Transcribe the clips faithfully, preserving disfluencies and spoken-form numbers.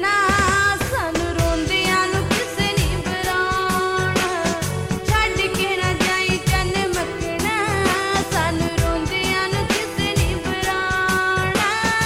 ਮੱਖਣਾ ਸਾਨੂੰ ਰੋਂਦਿਆਂ ਨੂੰ ਕਿਸੇ ਨੀ ਬੁਲਾਉਣਾ ਛੱਡ ਕੇ ਨਾ ਜਾਈ ਚੰਨ ਮੱਖਣਾ ਸਾਨੂੰ ਰੋਂਦਿਆਂ ਨੂੰ ਕਿਸੇ ਨੀ ਬੁਲਾਉਣਾ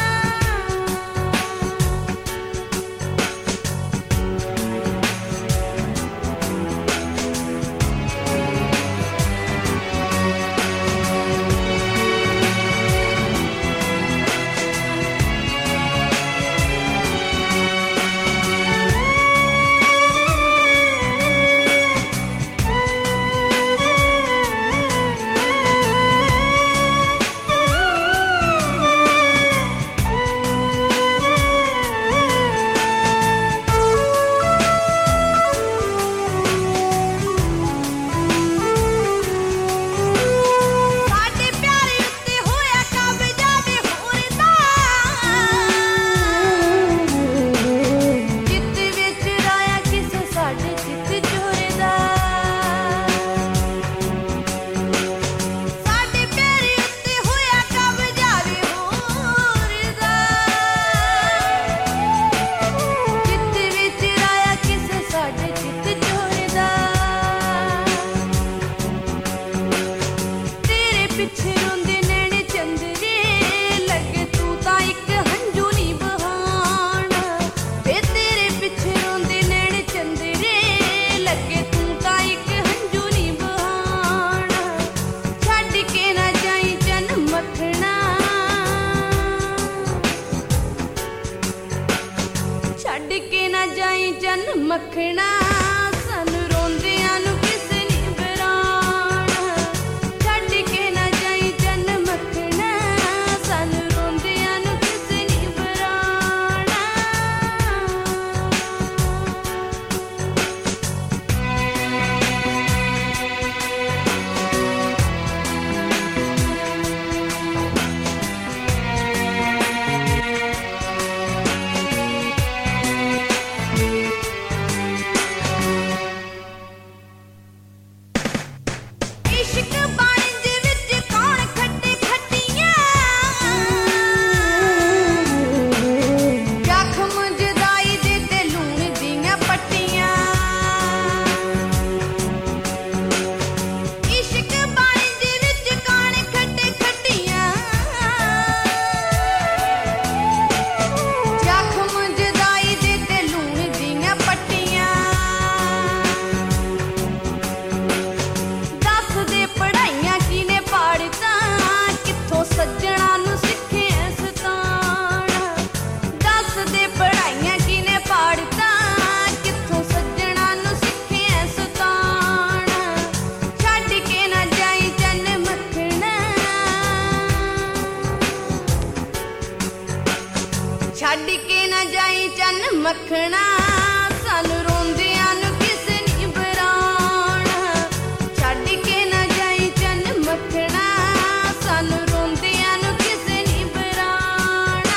ਸਾਡੇ ਪਿਆਰੇ ਉੱਤੇ ਹੋਇਆ ਕਬਜ਼ਾ ਵੇ ਹੋਰ ਦਾ ਚਿੱਤ ਵਿੱਚ ਰਾਇਆ ਕਿਸੇ ਸਾਡੇ ਚਿੱਤ ਚੋਰ ਦਾ ਸਾਡੇ ਪਿਆਰੇ ਉੱਤੇ ਹੋਇਆ ਕਬਜ਼ਾ ਵੇ ਹੋਰ ਦਾ ਚਿੱਤ ਵਿੱਚ ਰਾਇਆ ਕਿਸੇ ਸਾਡੇ ਚਿੱਤ ਚੋਰ ਦਾ ਤੇਰੇ ਪਿੱਛੇ ਰੋਂਦੇ ਨੈਣ ਚੰਦਰੇ ਲੱਗੇ ਤੂੰ ਤਾਂ ਇੱਕ ਹੰਝੂ ਨੀ ਬਹਾਣਾ ਵੇ ਤੇਰੇ ਪਿੱਛੇ ਰੋਂਦੇ ਨੈਣ ਚੰਦਰੇ ਲੱਗੇ ਤੂੰ ਤਾਂ ਇੱਕ ਹੰਝੂ ਨੀ ਬਹਾਣਾ ਛੱਡ ਕੇ ਨਾ ਜਾਈ ਚੰਨ ਮੱਖਣਾ ਛੱਡ ਕੇ ਨਾ ਜਾਈ ਚੰਨ ਮੱਖਣਾ ਸਾਨੂੰ ਰੋਂਦਿਆਂ ਨੂੰ ਕਿਸੇ ਨੀ ਬੁਲਾਉਣਾ ਛੱਡ ਕੇ ਨਾ ਜਾਈ ਚੰਨ ਮੱਖਣਾ ਸਾਨੂੰ ਰੋਂਦਿਆਂ ਨੂੰ ਕਿਸੇ ਨੀ ਬੁਲਾਉਣਾ ਇਸ਼ਕ ਬਾਣਜ ਵਿੱਚ ਕੌਣ ਖੱਟੇ ਖੱਟੀਆਂ ਜ਼ਖਮ ਜੁਦਾਈ ਦੇ ਤੇ ਲੂਣ ਦੀਆਂ ਪੱਟੀਆਂ ਇਸ਼ਕ ਬਾਣਜ ਵਿੱਚ ਕੌਣ ਖੱਟੇ ਖੱਟੀਆਂ ਜ਼ਖਮ ਜੁਦਾਈ ਦੇ ਤੇ ਲੂਣ ਦੀਆਂ ਪੱਟੀਆਂ ਦੱਸ ਦੇ ਪੜ੍ਹਾਈਆਂ ਕਿਨੇ ਪਾੜਤਾ ਕਿੱਥੋਂ ਸੱਜਣਾ ਨੂੰ ਸਿੱਖਿਆ ਸਤਾਉਣਾ ਦੱਸ ਦੇ ਪੜ੍ਹਾਈਆਂ ਕਿਨੇ ਪਾੜਤਾ ਕਿੱਥੋਂ ਸੱਜਣਾ ਨੂੰ ਸਿੱਖਿਆ ਸਤਾਉਣਾ ਛੱਡ ਕੇ ਨਾ ਜਾਈ ਚੰਨ ਮੱਖਣਾ ਛੱਡ ਕੇ ਨਾ ਜਾਈ ਚੰਨ ਮੱਖਣਾ ਸਾਨੂੰ ਰੋਂਦਿਆਂ ਨੂੰ ਕਿਸੇ ਨੀ ਬੁਲਾਉਣਾ ਛੱਡ ਕੇ ਨਾ ਜਾਈ ਚੰਨ ਮੱਖਣਾ ਸਾਨੂੰ ਰੋਂਦਿਆਂ ਨੂੰ ਕਿਸੇ ਨੀ ਬੁਲਾਉਣਾ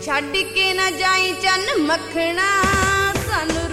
ਛੱਡ ਕੇ ਨਾ ਜਾਈ ਚੰਨ ਮੱਖਣਾ ਸਾਨੂੰ